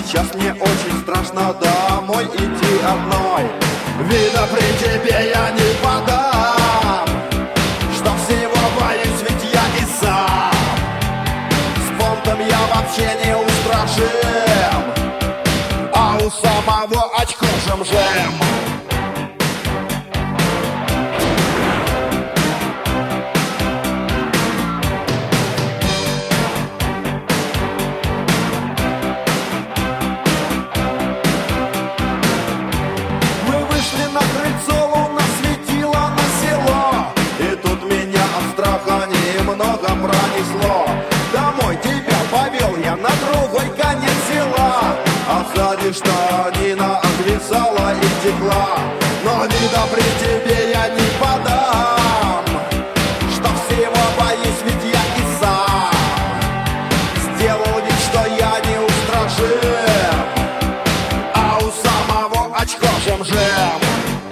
сейчас мне очень страшно домой идти одной. Вида при тебе я не подам, что всего боюсь, ведь я и сам. С понтом я вообще не устрашим, а у самого очко жем-жем. На крыльцо луна светила на село, и тут меня от страха немного пронесло. Домой тебя повел я на другой конец села, а сзади штанина отвисала и текла. Но вида при тебе я не подам, что всего боюсь, ведь я и сам. Сделал вид, что я не устрашим, а у самого очко жем-жем.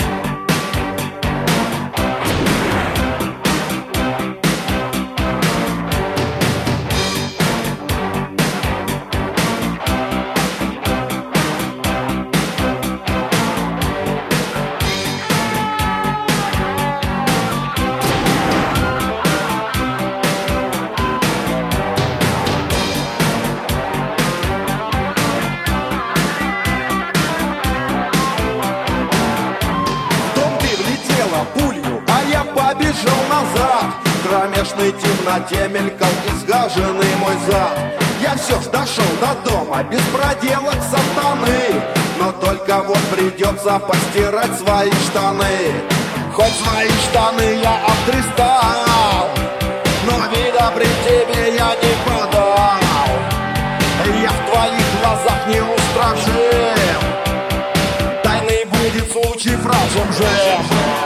Пулью, а я побежал назад. В кромешной темноте мелькал изгаженный мой зад. Я все ж дошел до дома без проделок сатаны, но только вот придется постирать свои штаны. Хоть свои штаны я обдристал, но вида при тебе я не подал. Я в твоих глазах не устрашим, тайный будет случай фразом же.